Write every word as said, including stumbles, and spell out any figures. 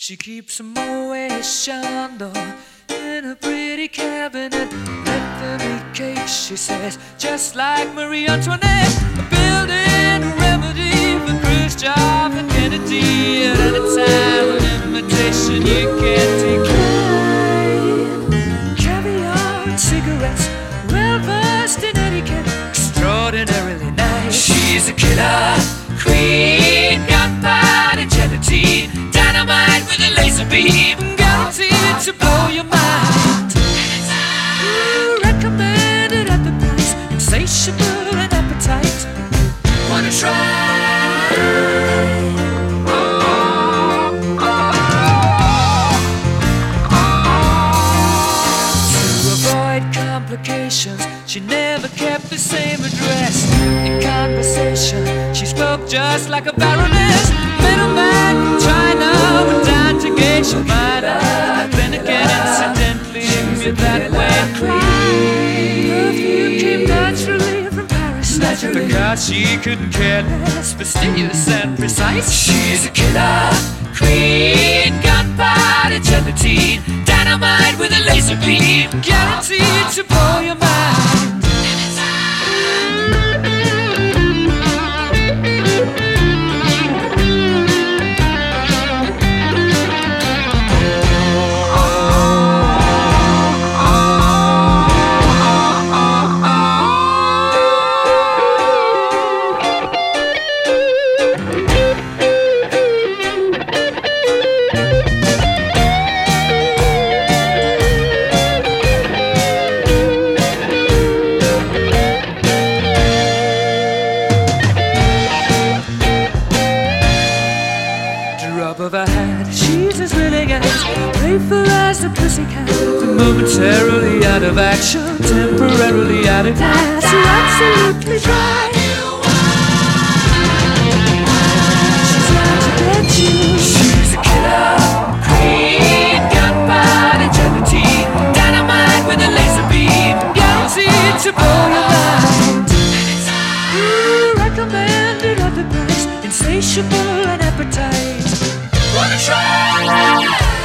She keeps a Moet Chandon in a pretty cabinet. Let them eat cake, she says, just like Marie Antoinette. Building a remedy for Khrushchev and Kennedy at any time. An invitation you can't decline. Caviar and cigarettes, well versed in etiquette, extraordinarily nice. She's a killer queen, gunpowder gelatine, dynamite with a laser beam, guaranteed to blow your mind. Ooh, recommended at the price, insatiable and appetite. Wanna try? Complications, she never kept the same address. In conversation, she spoke just like a baroness. Middleman from China went down to gauge your minor. Then again, incidentally, you're that way. Perfume came naturally from Paris, naturally, because she couldn't care less, fastidious and precise. She's a killer queen, gunpowder gelatine, dynamite with a laser beam, guaranteed to blow your mind. Of her hat, she's as willing as playful as the pussycat. Momentarily out of action, temporarily out of gas. You're absolutely dry. She's out to get you. She's a killer queen, gunpowder gelatine, dynamite with a laser beam, guaranteed to blow your mind. Ooh, recommended at the price, insatiable and appetite. Wanna try?